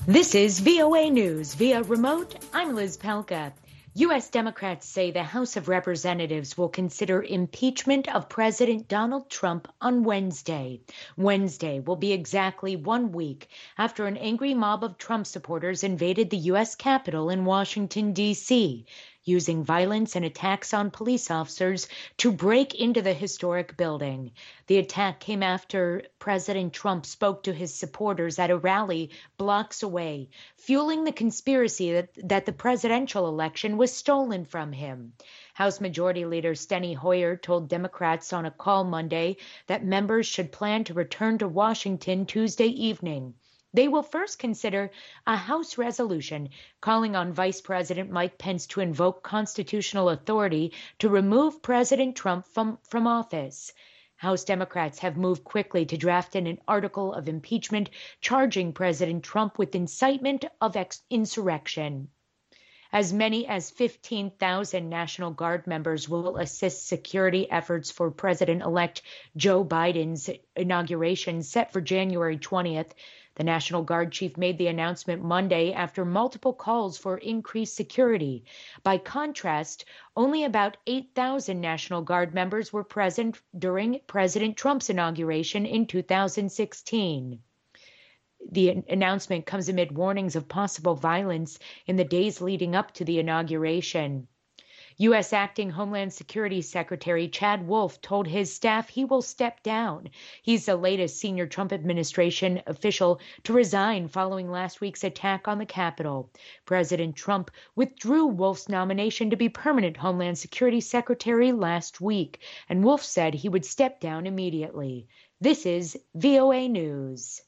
This is VOA News via remote. I'm Liz Palka. U.S. Democrats say the House of Representatives will consider impeachment of President Donald Trump on Wednesday. Wednesday will be exactly 1 week after an angry mob of Trump supporters invaded the U.S. Capitol in Washington, D.C., using violence and attacks on police officers to break into the historic building. The attack came after President Trump spoke to his supporters at a rally blocks away, fueling the conspiracy that the presidential election was stolen from him. House Majority Leader Steny Hoyer told Democrats on a call Monday that members should plan to return to Washington Tuesday evening. They will first consider a House resolution calling on Vice President Mike Pence to invoke constitutional authority to remove President Trump from office. House Democrats have moved quickly to draft an article of impeachment charging President Trump with incitement of insurrection. As many as 15,000 National Guard members will assist security efforts for President-elect Joe Biden's inauguration set for January 20th. The National Guard chief made the announcement Monday after multiple calls for increased security. By contrast, only about 8,000 National Guard members were present during President Trump's inauguration in 2016. The announcement comes amid warnings of possible violence in the days leading up to the inauguration. U.S. Acting Homeland Security Secretary Chad Wolf told his staff he will step down. He's the latest senior Trump administration official to resign following last week's attack on the Capitol. President Trump withdrew Wolf's nomination to be permanent Homeland Security Secretary last week, and Wolf said he would step down immediately. This is VOA News.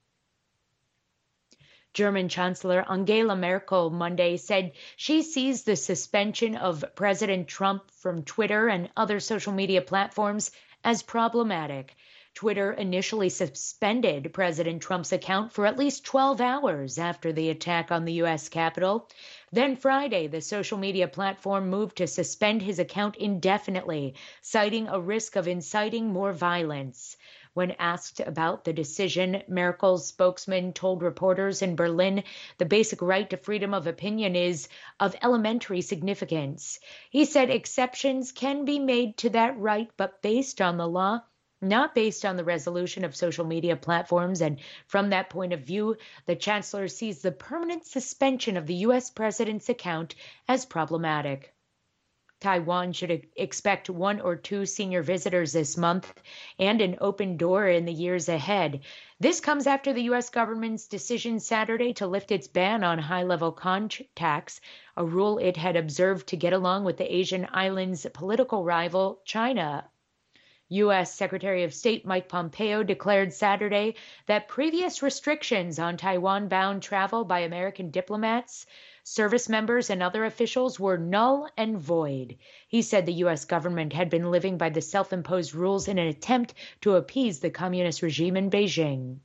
German Chancellor Angela Merkel Monday said she sees the suspension of President Trump from Twitter and other social media platforms as problematic. Twitter initially suspended President Trump's account for at least 12 hours after the attack on the U.S. Capitol. Then Friday, the social media platform moved to suspend his account indefinitely, citing a risk of inciting more violence. When asked about the decision, Merkel's spokesman told reporters in Berlin the basic right to freedom of opinion is of elementary significance. He said exceptions can be made to that right, but based on the law, not based on the resolution of social media platforms. And from that point of view, the chancellor sees the permanent suspension of the U.S. president's account as problematic. Taiwan should expect 1 or 2 senior visitors this month and an open door in the years ahead. This comes after the U.S. government's decision Saturday to lift its ban on high-level contacts, a rule it had observed to get along with the Asian island's political rival, China. U.S. Secretary of State Mike Pompeo declared Saturday that previous restrictions on Taiwan-bound travel by American diplomats, service members, and other officials were null and void. He said the U.S. government had been living by the self-imposed rules in an attempt to appease the communist regime in Beijing.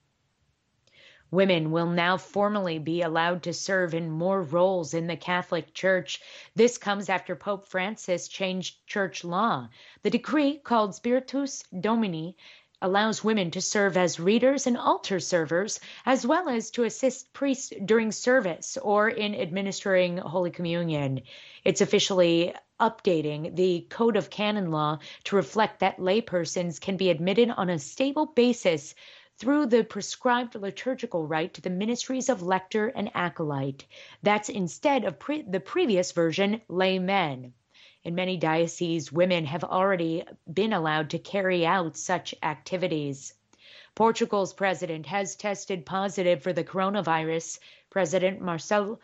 Women will now formally be allowed to serve in more roles in the Catholic Church. This comes after Pope Francis changed church law. The decree, called Spiritus Domini, allows women to serve as readers and altar servers, as well as to assist priests during service or in administering Holy Communion. It's officially updating the Code of Canon Law to reflect that laypersons can be admitted on a stable basis through the prescribed liturgical rite to the ministries of lector and acolyte. That's instead of the previous version, laymen. In many dioceses, women have already been allowed to carry out such activities. Portugal's president has tested positive for the coronavirus. President Marcelo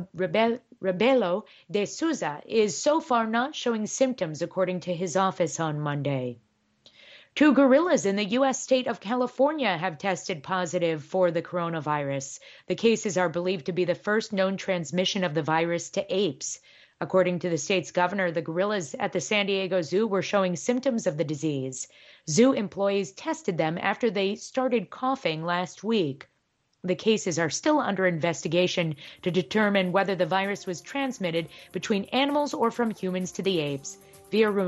Rebelo de Sousa is so far not showing symptoms, according to his office on Monday. 2 gorillas in the U.S. state of California have tested positive for the coronavirus. The cases are believed to be the first known transmission of the virus to apes. According to the state's governor, the gorillas at the San Diego Zoo were showing symptoms of the disease. Zoo employees tested them after they started coughing last week. The cases are still under investigation to determine whether the virus was transmitted between animals or from humans to the apes. Via remote